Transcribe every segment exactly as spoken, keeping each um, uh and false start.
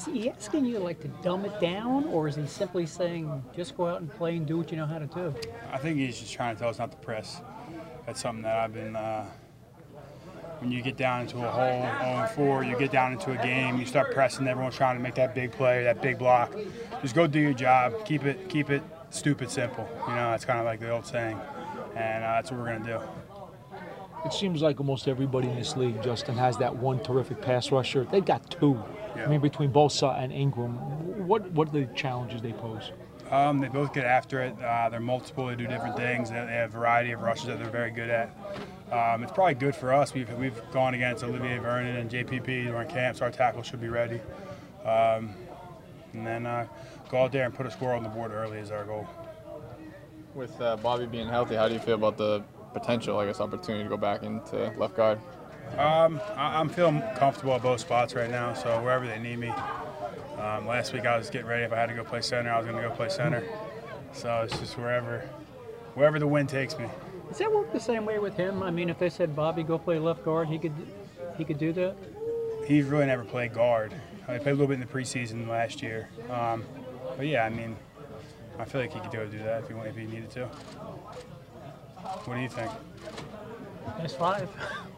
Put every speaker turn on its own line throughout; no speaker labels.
Is he asking you like to dumb it down, or is he simply saying just go out and play and do what you know how to do?
I think he's just trying to tell us not to press. That's something that I've been. Uh, when you get down into a hole oh and four, you get down into a game, you start pressing. Everyone's trying to make that big play, that big block. Just go do your job. Keep it, keep it stupid simple. You know, that's kind of like the old saying, and uh, that's what we're gonna do.
It seems like almost everybody in this league, Justin, has that one terrific pass rusher. They've got two.
Yeah.
I mean, between Bosa and Ingram, what what are the challenges they pose?
Um, they both get after it. Uh, they're multiple. They do different things. They, they have a variety of rushes that they're very good at. Um, it's probably good for us. We've we've gone against Olivier Vernon and J P P during camps. Our tackle should be ready, um, and then uh, go out there and put a score on the board early is our goal.
With uh, Bobby being healthy, how do you feel about the potential, I guess, opportunity to go back into left guard?
Um, I, I'm feeling comfortable at both spots right now, so wherever they need me. Um, last week I was getting ready. If I had to go play center, I was going to go play center. So it's just wherever, wherever the wind takes me.
Does that work the same way with him? I mean, if they said Bobby go play left guard, he could he could do that.
He's really never played guard. I played a little bit in the preseason last year. Um, but yeah, I mean, I feel like he could go do that if he wanted, if he needed to. What do you think?
That's five.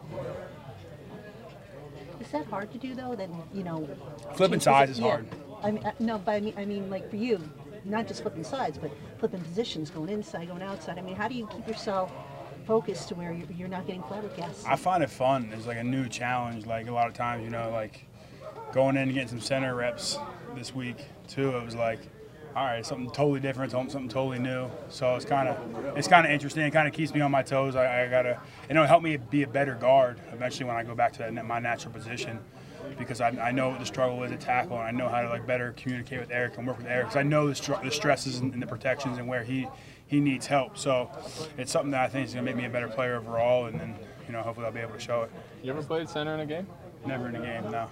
Is that hard to do though? That you know,
Flipping
change
sides
posi-
is
yeah.
hard.
I mean, uh, no, but I mean, I mean, like for you, not just flipping sides, but flipping positions, going inside, going outside. I mean, how do you keep yourself focused to where you're, you're not getting flabbergasted?
I find it fun. It's like a new challenge. Like a lot of times, you know, like going in and getting some center reps this week too. It was like, all right, something totally different, something totally new. So it's kind of it's kind of interesting. It kind of keeps me on my toes. I, I gotta, you know, help me be a better guard eventually when I go back to that, my natural position, because I, I know what the struggle is at tackle, and I know how to like better communicate with Eric and work with Eric, because I know the, str- the stresses and, and the protections and where he he needs help. So it's something that I think is gonna make me a better player overall, and then you know hopefully I'll be able to show it.
You ever played center in a game?
Never in a game, no.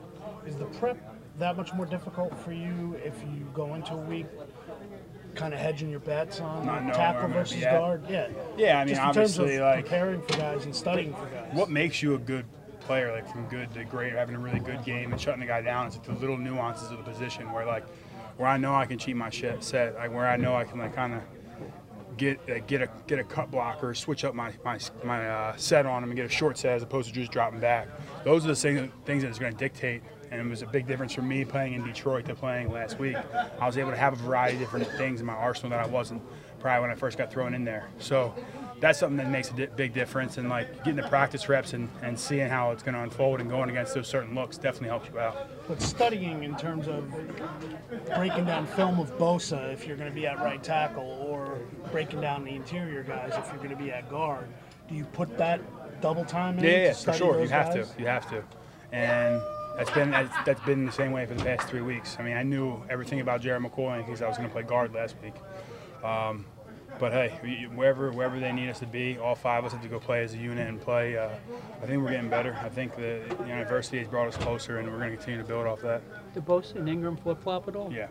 Is the prep that much more difficult for you if you go into a week kind of hedging your bets on
Not knowing where
tackle
I'm gonna
versus
be at?
guard? Yeah.
Yeah, I mean,
Just in terms of
obviously, like
preparing for guys and studying for guys.
what makes you a good player, like from good to great, having a really good game and shutting the guy down, is the little nuances of the position where like where I know I can cheat my shit set, like where I know I can like kind of get uh, get a get a cut blocker, switch up my my, my uh, set on him and get a short set as opposed to just dropping back. Those are the things things that is going to dictate. And it was a big difference for me playing in Detroit to playing last week. I was able to have a variety of different things in my arsenal that I wasn't prior when I first got thrown in there. So that's something that makes a di- big difference. And like getting the practice reps and, and seeing how it's going to unfold and going against those certain looks definitely helps you out.
But studying in terms of breaking down film of Bosa if you're going to be at right tackle, or breaking down the interior guys if you're going to be at guard, do you put that double time in?
Yeah, yeah,
to
for
study
sure.
those
You have
guys?
to. You have to. And that's been that's, that's been the same way for the past three weeks. I mean, I knew everything about Jared McCoy because I was going to play guard last week. Um, but hey, we- wherever wherever they need us to be, all five of us have to go play as a unit and play. Uh, I think we're getting better. I think the you know, adversity has brought us closer, and we're going to continue to build off that.
Do Bosa and Ingram flip flop at all?
Yeah.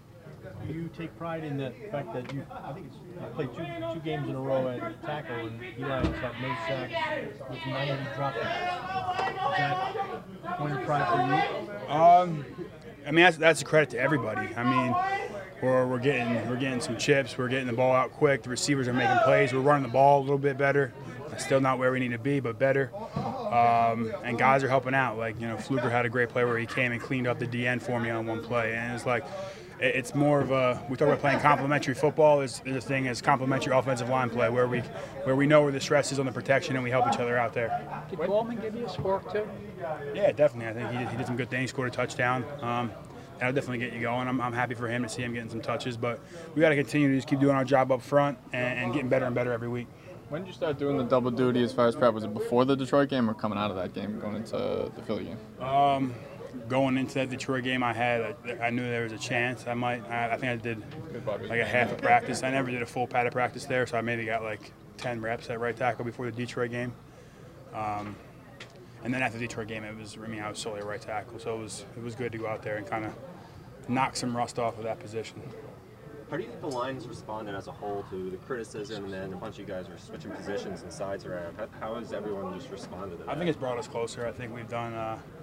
You take pride in the fact that you, I think it's, you played two two games in a row at tackle, and Eli has had no sacks with ninety dropbacks. Is that point of pride for you?
Um, I mean, that's, that's a credit to everybody. I mean, we're, we're getting we're getting some chips. We're getting the ball out quick. The receivers are making plays. We're running the ball a little bit better. Still not where we need to be, but better. Um, and guys are helping out. Like, you know, Fluker had a great play where he came and cleaned up the D N for me on one play. And it's like, it- it's more of a, we talk about playing complementary football. Is the thing is complementary offensive line play where we where we know where the stress is on the protection and we help each other out there.
Did Coleman give you a spark too?
Yeah, definitely. I think he did, he did some good things. He scored a touchdown. Um, that'll definitely get you going. I'm, I'm happy for him to see him getting some touches, but we got to continue to just keep doing our job up front and, and getting better and better every week.
When did you start doing the double duty as far as prep? Was it before the Detroit game or coming out of that game, going into the Philly game?
Um, going into that Detroit game, I had I, I knew there was a chance. I might. I, I think I did like a half a practice. I never did a full padded practice there, so I maybe got like ten reps at right tackle before the Detroit game. Um, and then after the Detroit game, it was. I mean, I was solely a right tackle, so it was it was good to go out there and kind of knock some rust off of that position.
How do you think the line's responded as a whole to the criticism, and then a bunch of you guys are switching positions and sides around? How, how has everyone just responded to that?
I think it's brought us closer. I think we've done uh,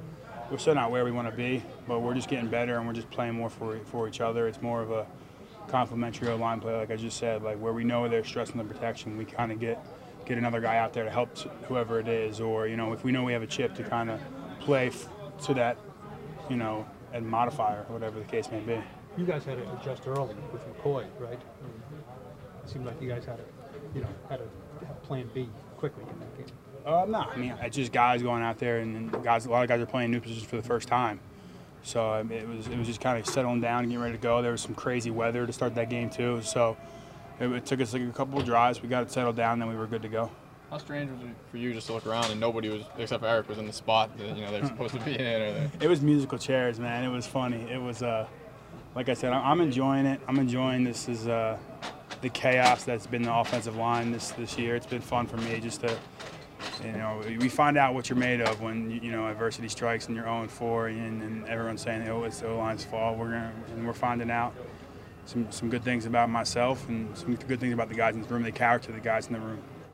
we're still not where we want to be, but we're just getting better and we're just playing more for for each other. It's more of a complementary line play, like I just said, like where we know they're stressing the protection, we kind of get get another guy out there to help whoever it is, or you know, if we know we have a chip, to kind of play f- to that, you know, and modifier, whatever the case may be.
You guys had to adjust early with McCoy, right? It seemed like you guys had to, you know, had to have plan B quickly in that game.
Uh, no, I mean, it's just guys going out there, and, and guys. A lot of guys are playing new positions for the first time, so um, it was it was just kind of settling down and getting ready to go. There was some crazy weather to start that game too, so it, it took us like a couple of drives. We got it settled down, then we were good to go.
How strange was it for you just to look around and nobody was, except for Eric, was in the spot that you know they're supposed to be in? Or they...
It was musical chairs, man. It was funny. It was, uh, like I said, I'm enjoying it. I'm enjoying this is uh, the chaos that's been the offensive line this this year. It's been fun for me just to. You know, we find out what you're made of when you know adversity strikes and you're oh and four, and, and everyone's saying, "Oh, it's the O-line's fault." We're gonna, and we're finding out some some good things about myself and some good things about the guys in the room, the character of the guys in the room.